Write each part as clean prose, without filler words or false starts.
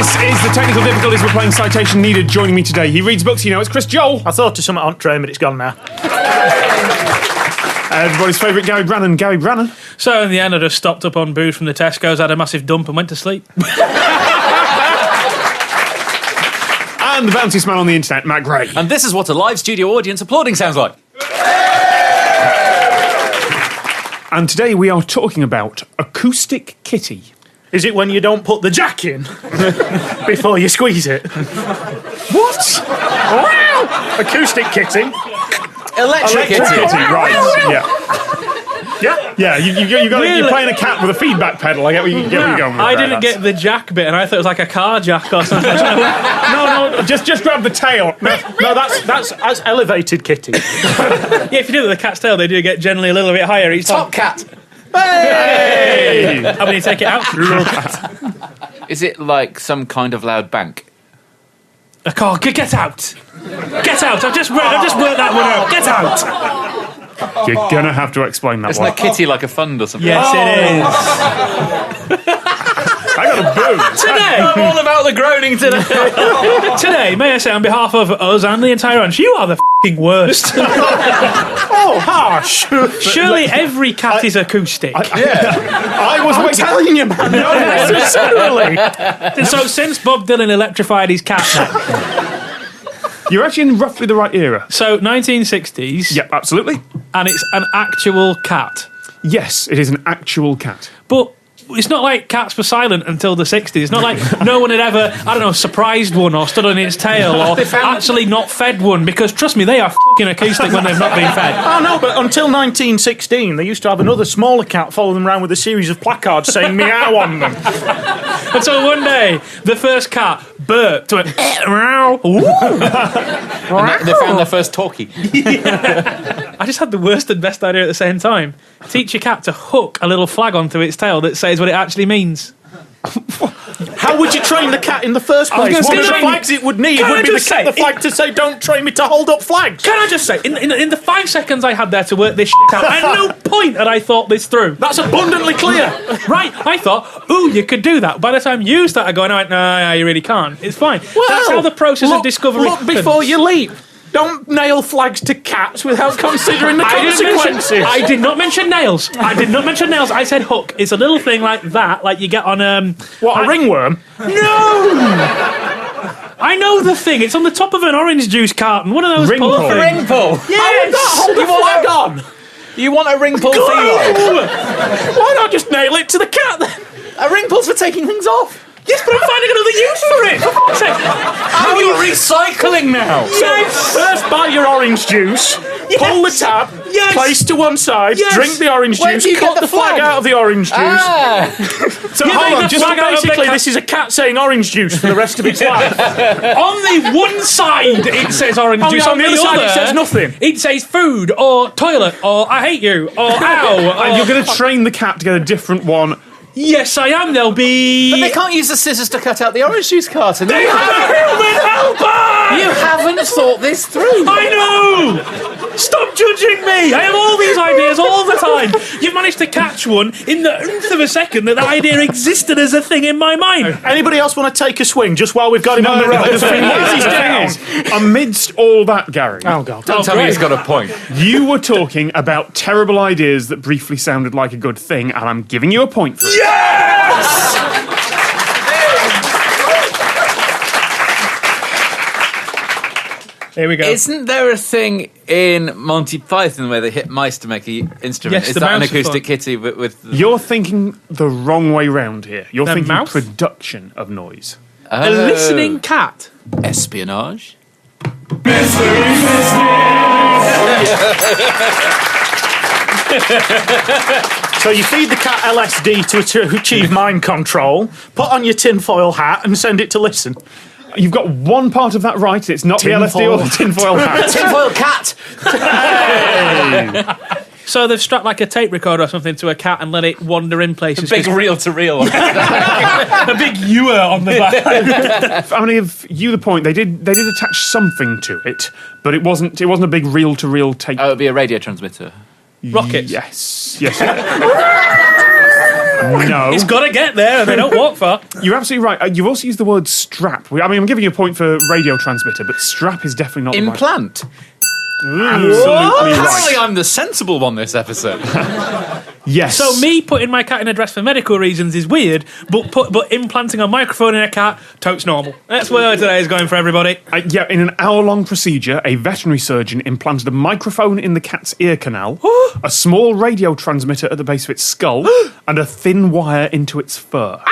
This is the technical difficulties. We're playing Citation Needed. Joining me today, he reads books. You know, it's Chris Joel. I thought of something on train, but it's gone now. Everybody's favourite Gary Brannan. Gary Brannan. So in the end, I just stopped up on booze from the Tesco's, had a massive dump, and went to sleep. And the bounciest man on the internet, Matt Gray. And this is what a live studio audience applauding sounds like. And today we are talking about Acoustic Kitty. Is it when you don't put the jack in before you squeeze it? What? Wow! Acoustic kitty. Electric kitty. Right, yeah. Yeah. Yeah, you're playing a cat with a feedback pedal. I get where you're going with I that. didn't get the jack bit, and I thought it was like a car jack or something. No, just grab the tail. No, that's elevated kitty. Yeah, if you do it with a cat's tail, they do get generally a little bit higher each time. Top cat. Hey! How when you take it out? Is it like some kind of loud bank? A car. Get out! Get out! I've just worked that one out. Get out! You're going to have to explain that Isn't one. a kitty like a fund or something? Yes, it is. I got a boo. Today, I'm all about the groaning today. today, may I say on behalf of us and the entire ranch, you are the f***ing worst. Oh, harsh. Surely every cat is acoustic. I was waiting. telling you, man. No, necessarily. And so since Bob Dylan electrified his cat, You're actually in roughly the right era. so 1960s, Yep, absolutely. and it's an actual cat. Yes, it is an actual cat. But it's not like cats were silent until the 60s. It's not like no one had ever, I don't know, surprised one or stood on its tail or actually not fed one, because trust me, they are f***ing acoustic when they've not been fed. Oh, no, but until 1916, they used to have another smaller cat follow them around with a series of placards saying meow on them. Until one day, the first cat burped, went, meow. And they found their first talkie. I just had the worst and best idea at the same time. Teach your cat to hook a little flag onto its tail that says what it actually means. How would you train the cat in the first place? gonna One of say, the flags it would need can I would be just say, the flag to say, don't train me to hold up flags. Can I just say, in the 5 seconds I had there to work this shit out, at no point had I thought this through. That's abundantly clear. Right, I thought, ooh, you could do that. By the time you started going, I went, no, you really can't. It's fine. That's how the process of discovery Look happens. before you leap. Don't nail flags to cats without considering the consequences. I did not mention nails. I said hook. It's a little thing like that, like you get on What, a ringworm? No! I know the thing. It's on the top of an orange juice carton. One of those Ring pull pull. things. Ring pull. Yes! Hold the flag on. You want a ring pull feline? Why not just nail it to the cat then? A ring pull's for taking things off. Yes, but I'm finding another use for it. For fuck's sake. How are you recycling now? Yes! First buy your orange juice, pull the tab, Yes! place to one side, Yes! drink the orange Where juice, do you cut get the the flag flag? out of the orange juice. So You hold made on, the just flag out of the Basically, cat. this is a cat saying orange juice for the rest of its life. On the one side, it says orange juice. On the other side, it says nothing. It says food, or toilet, or I hate you, or ow. and you're going to train the cat to get a different one. Yes, I am. There'll be... But they can't use the scissors to cut out the orange juice carton. They have a human helper! You haven't thought this through. I know! Stop judging me! I have all these ideas all the time. You've managed to catch one in the nth of a second that idea existed as a thing in my mind. Anybody else want to take a swing just while we've got him on the road? He's down. Amidst all that, Gary, Oh, God. Don't tell me he's got a point. you were talking about terrible ideas that briefly sounded like a good thing, and I'm giving you a point for it. Here we go. Isn't there a thing in Monty Python where they hit mice to make an instrument? Yes, Is the that an mouse acoustic phone. kitty with You're thinking the wrong way round here. You're The thinking mouth? production of noise. a listening cat. espionage? So you feed the cat LSD to achieve mind control, put on your tinfoil hat and send it to listen. You've got one part of that right. It's not the LSD or the tinfoil hat. Tinfoil cat! So they've strapped like a tape recorder or something to a cat and let it wander in places. Big reel to reel. a big ewer on the back. I'm going to give you the point. They did attach something to it, but it wasn't a big reel-to-reel tape. Oh, it'd be a radio transmitter. Rockets. Yes. No. It's got to get there, and they don't walk far. You're absolutely right. You've also used the word strap. I mean, I'm giving you a point for radio transmitter, but strap is definitely not the right. Implant. Absolutely Apparently, right. I'm the sensible one this episode. Yes. So me putting my cat in a dress for medical reasons is weird, but implanting a microphone in a cat, totes normal. That's where today is going for everybody. Yeah, in an hour-long procedure, a veterinary surgeon implanted a microphone in the cat's ear canal, a small radio transmitter at the base of its skull, and a thin wire into its fur.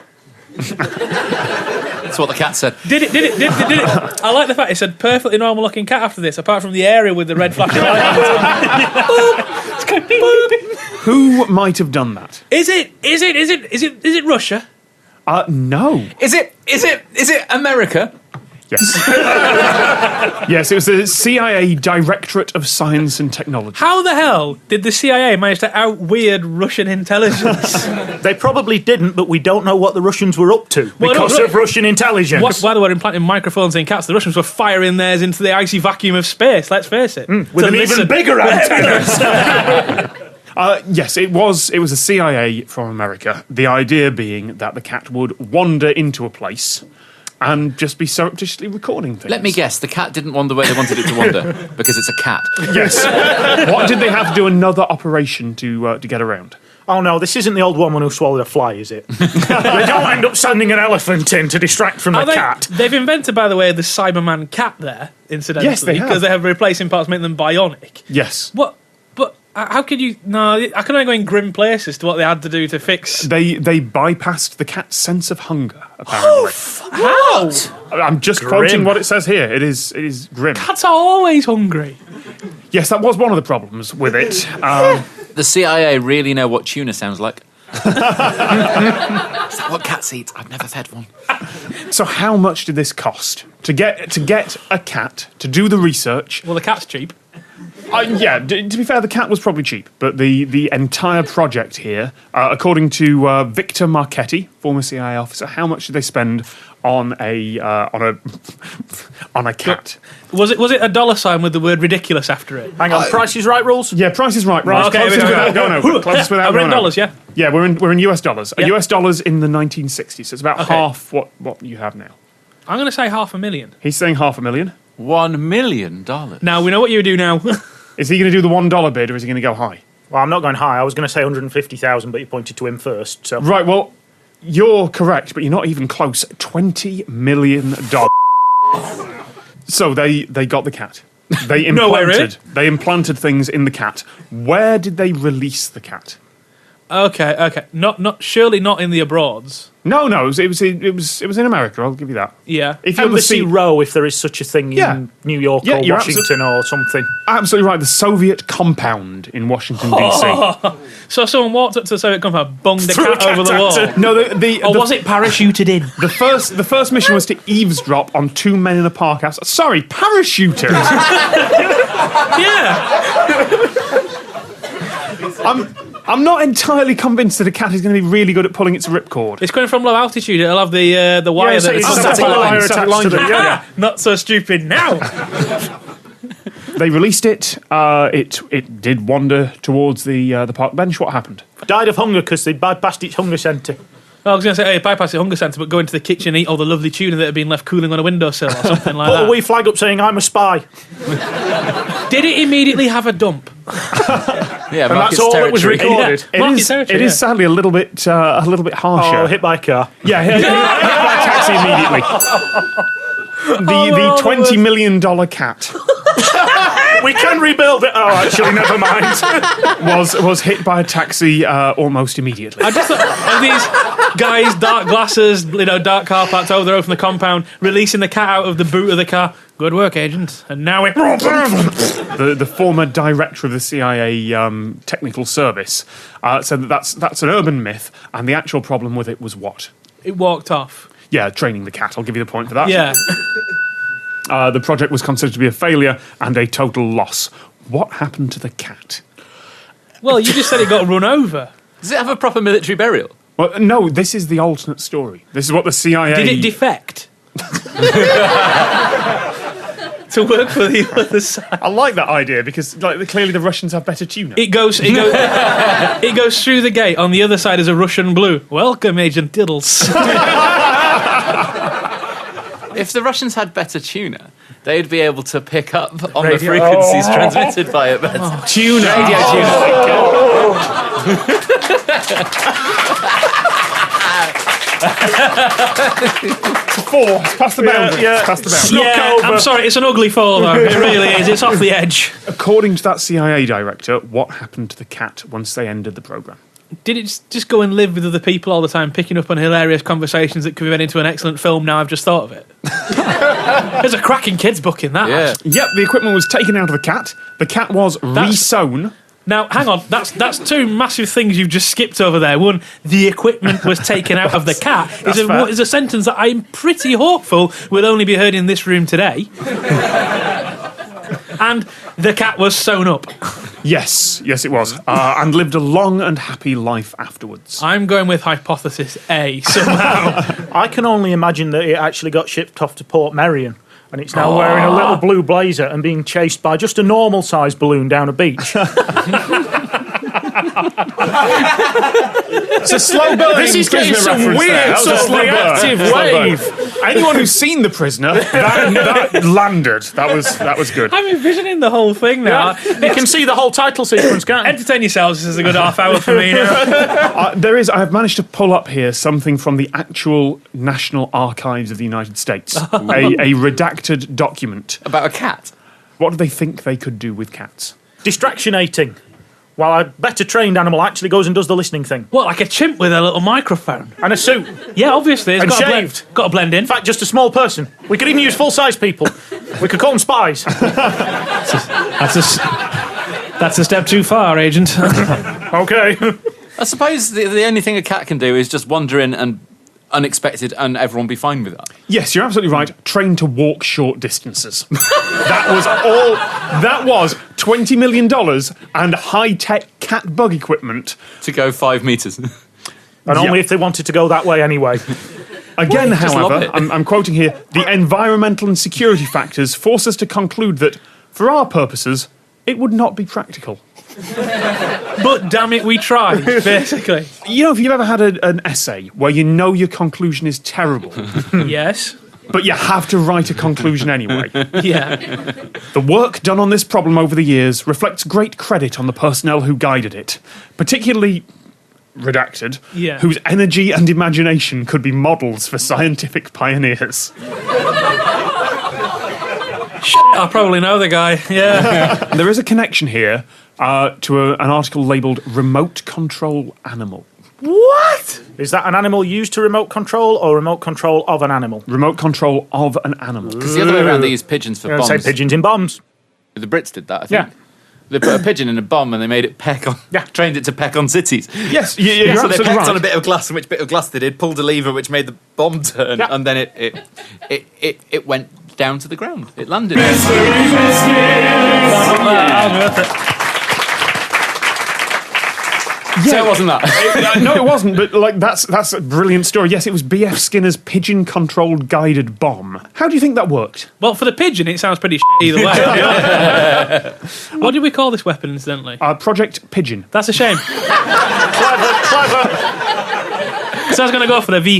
That's what the cat said. Did it. I like the fact it said perfectly normal looking cat after this, apart from the area with the red flashing light. It's going beep, beep, beep. Who might have done that? Is it Russia? No. Is it America? Yes. Yes, it was the CIA Directorate of Science and Technology. How the hell did the CIA manage to out-weird Russian intelligence? They probably didn't, but we don't know what the Russians were up to Well, because no, of Russian intelligence. While they were implanting microphones in cats, the Russians were firing theirs into the icy vacuum of space, let's face it. With an even bigger antenna. Yes, it was the CIA from America. The idea being that the cat would wander into a place and just be surreptitiously recording things. Let me guess, the cat didn't wander where they wanted it to wander because it's a cat. Yes. What did they have to do another operation to get around? Oh no, this isn't the old woman who swallowed a fly, is it? They don't end up sending an elephant in to distract from the cat. They've invented, by the way, the Cyberman cat there, incidentally. Yes, they have. Because they have replacing parts, making them bionic. Yes. What? But how could you... No, I can only go in grim places to what they had to do to fix... They bypassed the cat's sense of hunger, apparently. How? I'm just quoting what it says here. It is grim. Cats are always hungry. Yes, that was one of the problems with it. The CIA really know what tuna sounds like. Is that what cats eat? I've never fed one. So how much did this cost? To get a cat to do the research? Well, the cat's cheap. To be fair, the cat was probably cheap, but the entire project here, according to Victor Marchetti, former CIA officer, how much did they spend on a cat? Was it a dollar sign with the word ridiculous after it? Hang on, Price is Right rules? Yeah, Price is Right. Right, okay, Closest here we go. without going over. Closest without We're in going over. dollars, yeah? Yeah, we're in US dollars. Yeah. US dollars in the 1960s. So it's about Okay. half what you have now. I'm going to say $500,000. He's saying $500,000. $1 million. Now, we know what you do now. Is he going to do the $1 bid, or is he going to go high? Well, I'm not going high. I was going to say 150,000, but you pointed to him first. So Right, well, you're correct, but you're not even close. $20 million. So they got the cat. They No way, really? They implanted things in the cat. Where did they release the cat? Okay. Surely not in the abroads. No, it was in America. I'll give you that. Yeah. If you Embassy Row, if there is such a thing Yeah. in New York Yeah, or you're Washington or something. absolutely right, the Soviet compound in Washington DC. So someone walked up to the Soviet compound, bunged the Threw a cat over the cat wall. at No, Or was it parachuted in? the first mission was to eavesdrop on two men in a park house. Sorry, parachuters. Yeah. I'm not entirely convinced that a cat is going to be really good at pulling its ripcord. It's going from low altitude. It'll have the wire so that it's it's just a wire attached to the Yeah. Not so stupid now. They released it. It did wander towards the park bench. What happened? Died of hunger because they bypassed its hunger centre. I was going to say, hey, bypass the hunger centre, but go into the kitchen and eat all the lovely tuna that had been left cooling on a windowsill or something like Put a that. wee flag up saying, I'm a spy. Did it immediately have a dump? Yeah, And that's all that was recorded. It Market is. territory, It is yeah. sadly a little bit harsher. Oh, hit by a car. Yeah, hit by a taxi immediately. The $20 million cat We can rebuild it. Oh, actually, never mind. was hit by a taxi almost immediately. I just thought of these guys, dark glasses, dark car parked over the road from the compound, releasing the cat out of the boot of the car. Good work, agent. And now it... The former director of the CIA technical service said that's an urban myth, and the actual problem with it was what? It walked off. Yeah, training the cat. I'll give you the point for that. Yeah. The project was considered to be a failure and a total loss. What happened to the cat? Well, you just said it got run over. Does it have a proper military burial? Well, no, this is the alternate story. This is what the CIA... Did it defect? to work for the other side. I like that idea because clearly the Russians have better tuna. It goes through the gate. On the other side is a Russian blue. Welcome, Agent Diddles. If the Russians had better tuna, they'd be able to pick up on the frequencies transmitted by it. Tuna. Radio tuna. Four. It's past the boundary. Yeah. It's past the boundary. Yeah, I'm sorry, it's an ugly fall though. It really is. It's off the edge. According to that CIA director, what happened to the cat once they ended the program? Did it just go and live with other people all the time, picking up on hilarious conversations that could be made into an excellent film? Now I've just thought of it. There's a cracking kids book in that. Yeah. Yep, the equipment was taken out of the cat. The cat was re-sewn. Now, hang on, that's two massive things you've just skipped over there. One, the equipment was taken out of the cat is a sentence that I'm pretty hopeful will only be heard in this room today. And the cat was sewn up. Yes, it was. And lived a long and happy life afterwards. I'm going with hypothesis A somehow. I can only imagine that it actually got shipped off to Port Merion. And it's now wearing a little blue blazer and being chased by just a normal-sized balloon down a beach. It's a slow burn. This is getting some weird sort of reactive wave. Anyone who's seen The Prisoner, that landed. That was good. I'm envisioning the whole thing now. You can see the whole title sequence, can't you? Entertain yourselves. This is a good half hour for me now. I've managed to pull up here something from the actual National Archives of the United States. A redacted document. About a cat? What do they think they could do with cats? Distractionating. While a better trained animal actually goes and does the listening thing. What, like a chimp with a little microphone? And a suit. Yeah, obviously. It's And got shaved. got to blend in. In fact, just a small person. We could even use full-size people. We could call them spies. That's a step too far, Agent. Okay. I suppose the only thing a cat can do is just wander in and unexpected and everyone be fine with that. Yes, you're absolutely right. Trained to walk short distances. That was $20 million and high-tech cat bug equipment. To go 5 meters. And only if they wanted to go that way anyway. Again, just love however, it. I'm quoting here, the environmental and security factors force us to conclude that, for our purposes, it would not be practical. But damn it, we tried, basically. You know, if you've ever had an essay where you know your conclusion is terrible, Yes. but you have to write a conclusion anyway. Yeah. The work done on this problem over the years reflects great credit on the personnel who guided it, particularly redacted, Yeah. whose energy and imagination could be models for scientific pioneers. I probably know the guy. Yeah. There is a connection here to an article labelled Remote Control Animal. What? Is that an animal used to remote control or remote control of an animal? Remote control of an animal. Because the other way around, they use pigeons for bombs. Say pigeons in bombs. The Brits did that, I think. Yeah. They put a pigeon in a bomb and they made it peck on. Yeah. Trained it to peck on cities. Yes, you're So they absolutely pecked right. on a bit of glass, and which bit of glass they did, pulled a lever which made the bomb turn, Yeah. and then it went down to the ground. It landed. So it wasn't that. No, it wasn't. But that's a brilliant story. Yes, it was B.F. Skinner's pigeon-controlled guided bomb. How do you think that worked? Well, for the pigeon, it sounds pretty either way. What did we call this weapon, incidentally? Project Pigeon. That's a shame. Clever. So I was going to go for the V.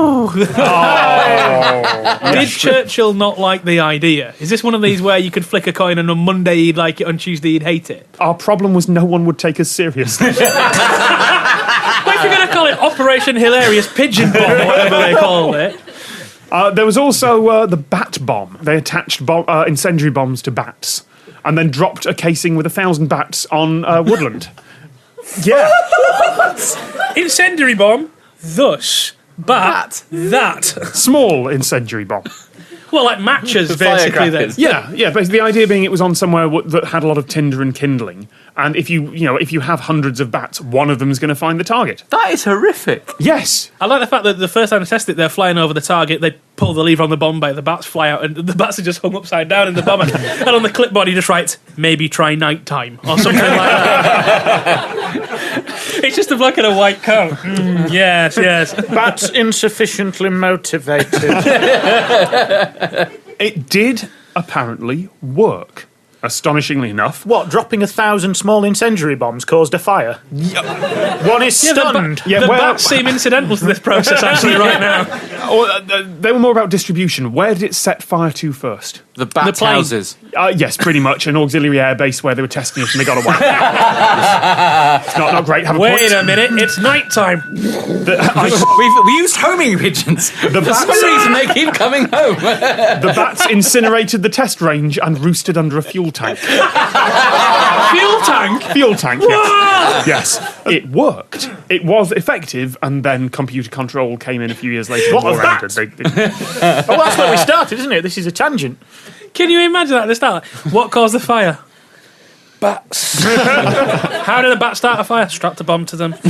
Did Churchill not like the idea? Is this one of these where you could flick a coin and on Monday he'd like it, on Tuesday he'd hate it? Our problem was no one would take us seriously. What if you're going to call it Operation Hilarious Pigeon Bomb, or whatever they called it? There was also the bat bomb. They attached incendiary bombs to bats and then dropped a casing with 1,000 bats on woodland. Yeah. Incendiary bomb, thus, bat, that. Small incendiary bomb. Well, like matches, basically, then. Firecrackers. Yeah. Basically, the idea being it was on somewhere that had a lot of tinder and kindling, and if you have hundreds of bats, one of them is going to find the target. That is horrific. Yes. I like the fact that the first time I tested it, they're flying over the target, they pull the lever on the bomb bay, the bats fly out, and the bats are just hung upside down in the bomber. And on the clipboard, he just writes, maybe try nighttime, or something like that. It's just a black and a white coat. Yes. Bats insufficiently motivated. It did apparently work. Astonishingly enough. What, dropping 1,000 small incendiary bombs caused a fire? One is stunned. The bats seem incidental to this process, actually, right now. They were more about distribution. Where did it set fire to first? The bat plane. houses. Yes, pretty much. An auxiliary air base where they were testing it and they got away. It's not great. Have a Wait point. a minute, it's night time. We used homing pigeons. For some reason, they keep coming home. The bats incinerated the test range and roosted under a fuel tank. Fuel tank? Fuel tank, yes. Yes. It worked. It was effective, and then computer control came in a few years later. What and of more that? ended. Oh, that's where we started, isn't it? This is a tangent. Can you imagine that at the start? What caused the fire? Bats. How did a bat start a fire? Strapped a bomb to them.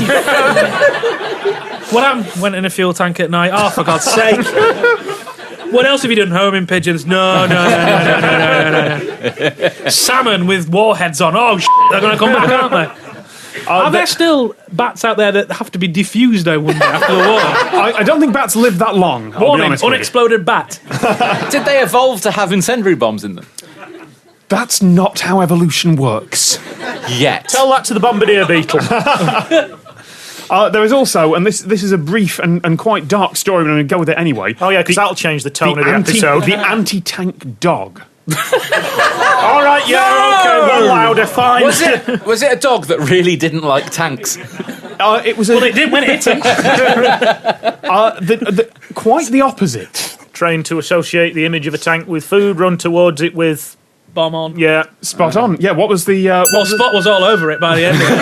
What happened? Went in a fuel tank at night. Oh, for God's sake. What else have you done? Homing pigeons? No. Salmon with warheads on. Oh, they're going to come back, aren't they? Are there still bats out there that have to be defused, I wonder, after the war? I don't think bats live that long. I'll be Warning, honest with you. unexploded bat. Did they evolve to have incendiary bombs in them? That's not how evolution works. Yet. Tell that to the bombardier beetle. There is also, and this is a brief and quite dark story, but I'm going to go with it anyway. Oh, yeah, because that'll change the tone of the episode. The anti-tank dog. All right, okay, one louder, fine. Was it a dog that really didn't like tanks? It was Well, it did when it hit him. quite the opposite. Trained to associate the image of a tank with food, run towards it with... Bomb on. Yeah. Spot on. Yeah, what was the... Well, Spot was all over it by the end of it.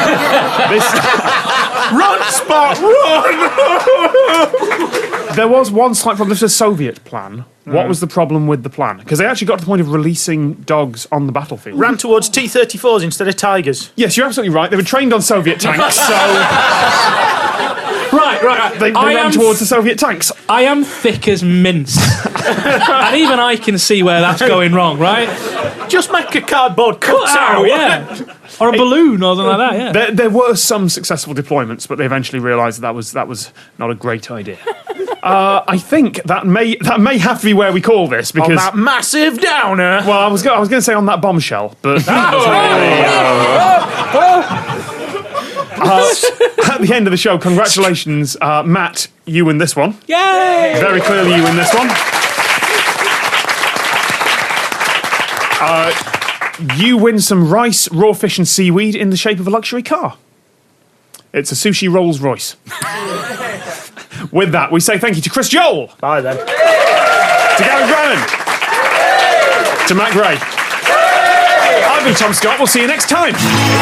Run, Spot, run! There was one slight problem. This was a Soviet plan. What was the problem with the plan? Because they actually got to the point of releasing dogs on the battlefield. Ran towards T-34s instead of Tigers. Yes, you're absolutely right. They were trained on Soviet tanks, so Right. they ran towards the Soviet tanks. I am thick as mince. And even I can see where that's going wrong, right? Just make a cardboard cutout. Yeah. Or a balloon or something like that, yeah. There were some successful deployments, but they eventually realised that was not a great idea. I think that may have to be where we call this because On that massive downer. well, I was going to say on that bombshell, but at the end of the show, congratulations, Matt, you win this one. Yay! Very clearly, you win this one. You win some rice, raw fish, and seaweed in the shape of a luxury car. It's a sushi Rolls Royce. With that, we say thank you to Chris Joel, Bye then. to Gary Brannan, to Matt Gray. I've been Tom Scott. We'll see you next time.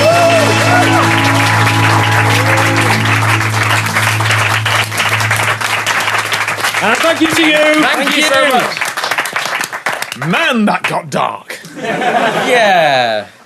And thank you to you. Thank you so much. Man, that got dark. Yeah.